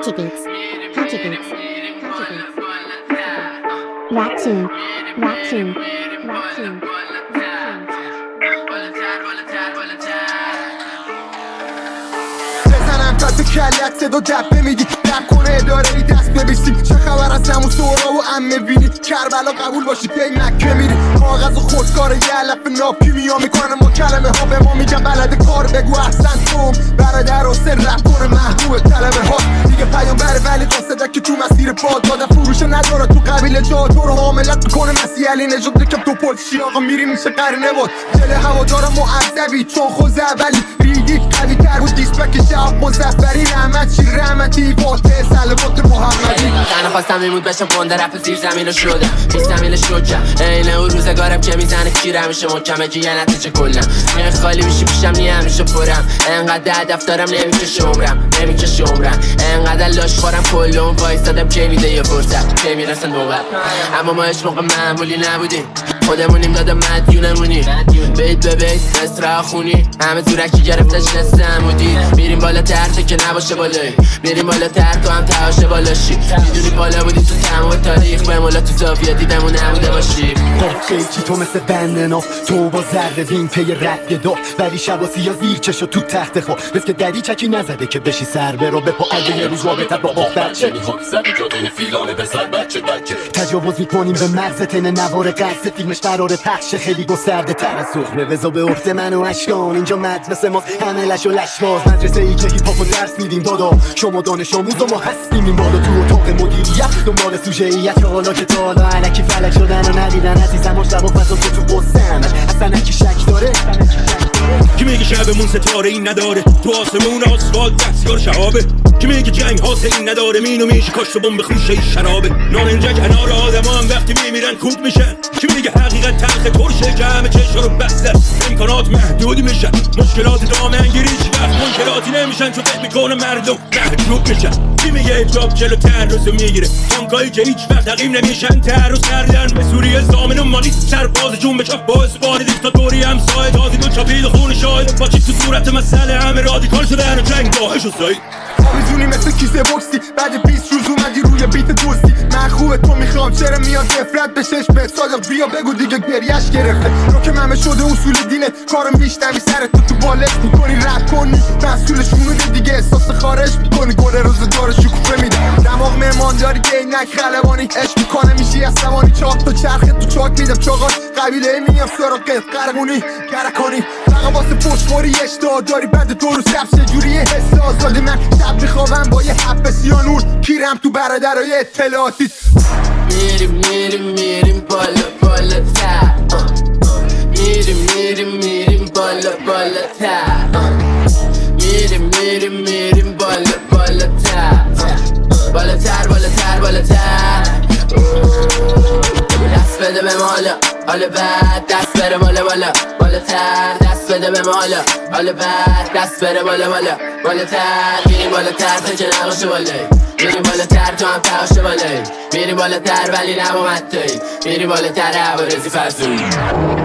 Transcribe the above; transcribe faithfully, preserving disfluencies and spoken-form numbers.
Conjugates. Conjugates. Rap tune. Rap tune. Rap tune. بزنم تا تو کلیت صدا دبه میدی نکنه اداره ای دست ببیسیم چه خبر از همون سورا و امه بینی کربلا قبول باشی پی مکه میری کاغذ و خودکار یه علف ناب کیمیا میکنه ما کلمه ها به ما میگن بلد کار بگو احسن توم برادر و سر رپ کنه محبوب کلمه ها دیگه پیام بره ولی قاصده که تو مسیر پاد داده فروش نداره تو قبیله جا تو رو حاملت میکنه مسیح علی نجات دکم تو پلشی آقا میری میشه قرنه بود دل هوادارم معذبی چون خوزه اولی ریدی قوی تر بود دیسپک شب مزفری رحمت چی رحمتی فاتح سلوات محمدی تنها خواستم میمود بشم گنده رپ زیر زمین رو شدم پیش زمین رو شکم این اون روزگارم که میزنه کیر همیشه محکمه که یه نتیجه کلم میای خالی میشی پیشم نیه همیشه پرم انقدر دفترم نمیکشه عمرم نمیکشه عمرم انقدر لاش خورم کل اون وایستادم که میده یه فرصت که میرسن نوبت اما ما هیچ موقع معمولی نبودیم خودمونیم دادم مدیونمونی بیت به بیت اسرا خونی همه زورکی گرفتش نست عمودی میریم بالا تر که نباشه بالایی میریم بالا تر تو هم تهاشه بالاشی میدونی بالا بودی تو تمام تاریخ به مولا تو زاویه دیدمون نموده باشی قیچی تو مثل بند تو با زرد وین پی رد دو ولی شب سیا زیر چشو تو تحت خو بس که دری چکی نزده که بشی سر برو بپا اگه یه روز رابطت با آخ بچه میخواد زدی جادوی فیلانه بسر بچه بچه تجاوز میکنیم به مغز تن نوار قصد فیلمش قرار پخش خیلی گسترده تر از صحبه بزا به عهده من و اشکان اینجا مدرسه ماست همه لش و لشواز مدرسه ای که هیپ هاپ و درس میدیم دادا شما دانش آموز و ما هستیم این بالا تو اتاق مدیریت دنبال سوژه‌ایت حالا که تا حالا علکی فلک شدن و ندیدن عزیزم شب و فضا تو تو قصه‌مش اصلا کی شک داره کی میگه شبمون ستاره این نداره تو آسمون آسفالت دستیار شهابه کی میگه جنگ حاصل این نداره مینو میشه کاشت و بمب خوشه شرابه نارنجک کنار آدم هم وقتی میمیرن کود میشن کی میگه حقیقت تلخ ترشه که همه چشا رو بسته امکانات محدودی میشن مشکلات دامنگیری هیچ وقت منکراتی نمیشن چون فکر میکنه مردم محجوب میشن کی میگه اجاب جلو تعرض میگیره تانکایی که هیچ وقت تقیم نمیشن تعرض کردن به سوریه زامن و مالی سرباز جون بچاف باعث باری دیکتاتوری همسایه تازی دو چاپید خون شاید با چی تو صورت مسئله همه رادیکال شدن و جنگ داعش و سایی آبیزونی مثل کیسه بکسی بعد بیست روز اومدی روی بیت دوستی من خوبه تو میخوام چرا میاد نفرت به چشمت صادق بیا بگو دیگه گریش گرفته رو که همه شده اصول دینت کارم میشتمی سرت تو تو بالت میکنی رپ کنی مسئولش مونده دیگه احساس خارج میکنی گل روزگار شکوفه میده دماغ مهمانداری گینک خلبانی عشق میکنه میشی از سوانی چاق تو چرخه تو چاک میدم چاقات قبیله میام سراغت قرقونی گرکانی فقط واسه پشتخوری اشتها داری بعد دو روز شب چجوریه حس آزادی من شب میخوابم با یه حب سیانور کیرم تو برادرای اطلاعاتی میریم میریم میریم بالا بالا تر میریم میریم میریم بالا بالا تر میریم میریم میریم بالا بالا تر بالا تر بالا تر بالا تر دست بده به مالا حالا بعد دست بره بالا بالا بالا تر دست بده به مالا حالا بعد دست بره بالا بالا بالا تر میریم بالا تر تا که نباشه بالایی میریم بالا تر تو هم تهاشه بالایی میریم بالا تر ولی نبا متایی میریم بالا تر عوارزی فرسون